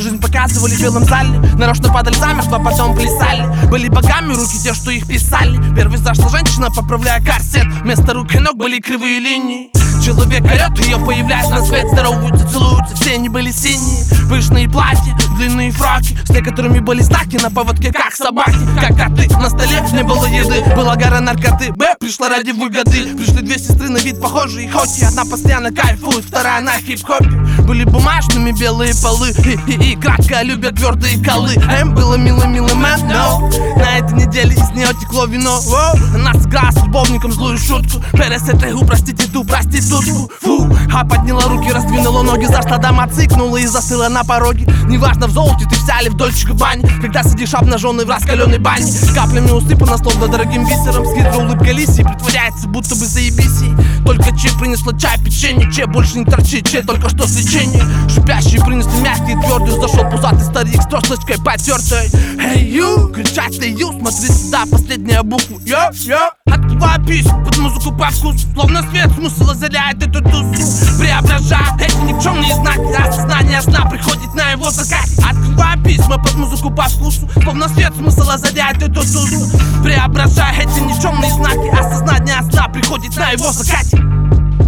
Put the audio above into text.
жизнь показывали в белом зале. Нарочно падали замертво, потом плясали. Были богами руки те, что их писали. Первый зашла женщина, поправляя корсет. Вместо рук и ног были кривые линии. Человек орет, ее появляется на свет. Здороваются, целуются, все они были синие. Пышные платья, длинные фраки, с некоторыми были знаки на поводке, как собаки. Как коты, на столе не было еды. Была гора наркоты, Б пришла ради выгоды. Пришли две сестры на вид похожие, хоть и одна постоянно кайфует, вторая на хип-хопе. Были бумажными белые полы и кратко любят твердые колы. М было милый мэн, но на этой неделе из нее текло вино. Она сыграла с любовником злую шутку. Пересетегу, простите ту проститутку. Фу, а подняла руки, раздвинула ноги, зашла дома, цикнула и застыла на пороге. Неважно, в золоте ты вся или в Дольче Габбане, когда сидишь обнаженный в раскаленной бане. Каплями усыпана, словно дорогим бисером. С хитрой улыбкой лисии притворяется, будто бы заебись ей. Только Че принесла чай, печенье, Че больше не торчит, Че только что с лечения. Шипящие принесли мягкие, твердые. Зашел пузатый старик с тросточкой потертой. Эй, ю, кричать ты, ю, смотри сюда, последняя буква. Йо, открываю письма под музыку по вкусу, словно свет смысл озаряет эту тусу. Преображая эти никчемные знаки, осознание сна приходит на его закате. Открываю письма под музыку по вкусу, словно свет смысл озаряет эту тусу. Преображая эти никчемные знаки, осознание сна приходит на его закате.